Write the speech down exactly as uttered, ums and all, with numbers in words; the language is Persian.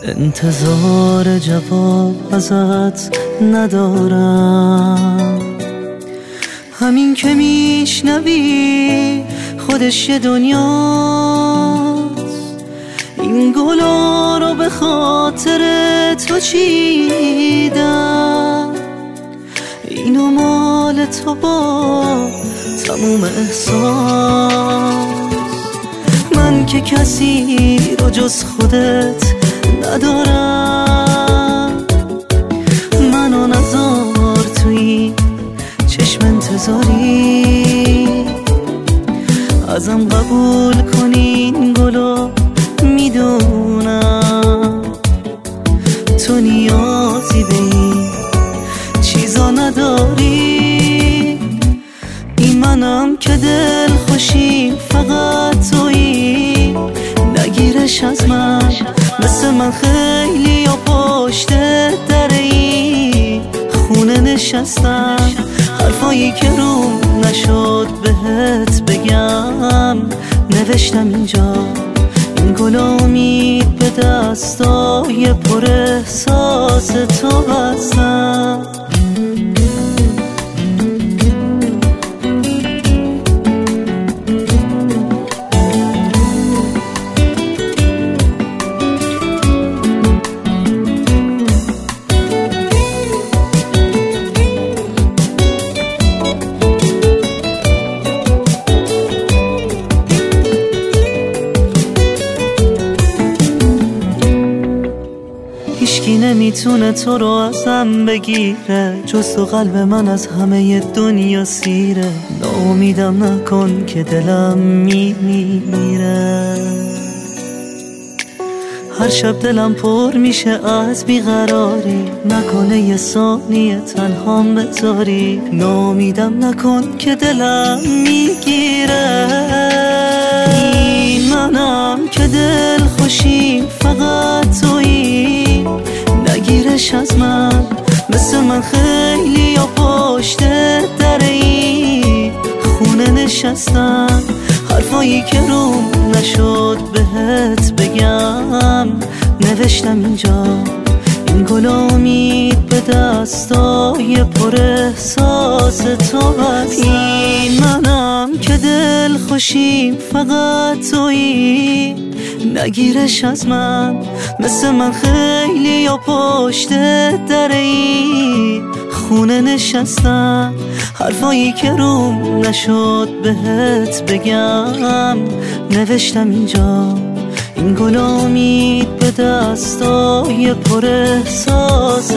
انتظار جواب ازت ندارم، همین که میشنوی خودش یه دنیاست. این گلا رو به خاطر تو چیدم، اینو مال تو با تموم احساس. من که کسی رو جز خودت ندارم، منو نذار توی چشم انتظاری. ازم قبول کنین گلو، میدونم تو نیازی به این چیزا نداری. این منم که دل خوشیم فقط تویی، نگیرش از من مثل من خیلی یا پشت در این خونه نشستم. حرفایی که روم نشد بهت بگم نوشتم اینجا. این گل امید به دستای پر احساس تو هستم. هیچکی نمیتونه تو رو ازم بگیره، جز تو قلب من از همه دنیا سیره. ناامیدم نکن که دلم میمیره. هر شب دلم پر میشه از بیقراری، نکنه یه ثانیه تنهام بذاری. ناامیدم نکن که دلم میگیره. این منم که دل خوشیم فقط تویی، نگیرش از من مثل من خیلی یا پشت در این خونه نشستم. حرفایی که روم نشد بهت بگم نوشتم اینجا. این گل امید به دستای پر احساس تو هست. این منم که دل خوشیم فقط تویی، نگیرش از من مثل من خیلی یا پشت در این خونه نشستم. حرفایی که روم نشد بهت بگم نوشتم اینجا. این گل امید به دستای پر احساس